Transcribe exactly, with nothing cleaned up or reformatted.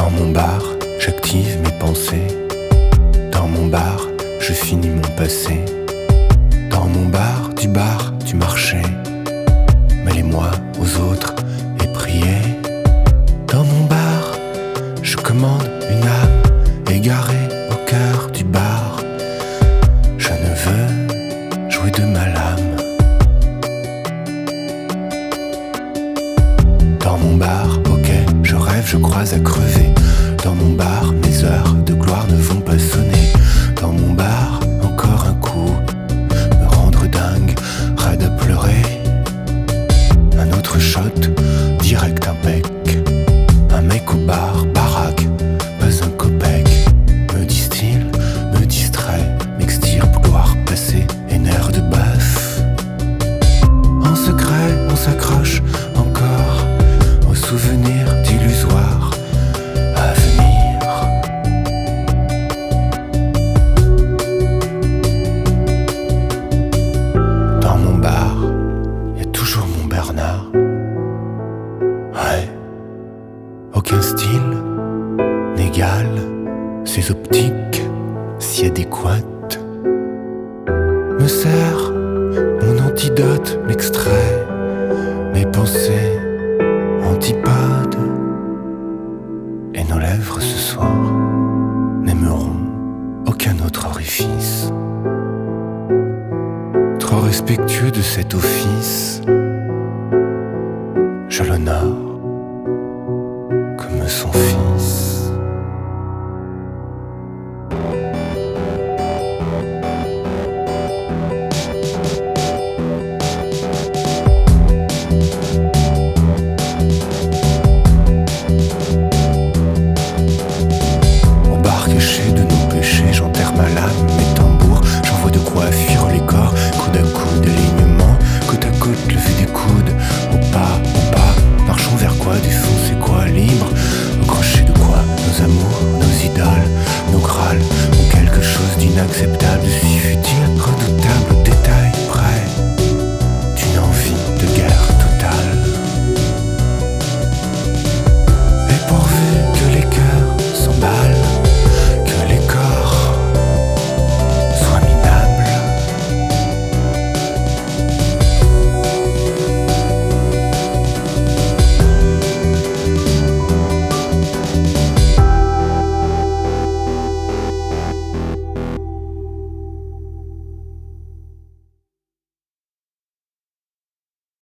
Dans mon bar, j'active mes pensées. Dans mon bar, je finis mon passé. Dans mon bar, du bar, du marché. Mêlez-moi aux autres et priez. Dans mon bar, je commande une âme égarée au cœur du bar. Je ne veux jouer de ma lame. Dans mon bar, ok, je rêve, je crois à crever. Dans mon bar, mes heures de gloire ne vont pas sonner. Dans mon bar, encore un coup, me rendre dingue, raide à pleurer. Un autre shot, direct impec. Un mec au bar, baraque, pas un copec. Me distille, me distrait, m'extirpe, gloire passée et nerfs de baf. En secret, on s'accroche encore aux souvenirs d'illusoires à venir. Dans mon bar, y a toujours mon Bernard. Ouais, aucun style n'égale ses optiques si adéquates. Me sert mon antidote, m'extrait mes pensées antipodes. Et nos lèvres ce soir n'aimeront aucun autre orifice. Trop respectueux de cet office, je l'honore comme son fils.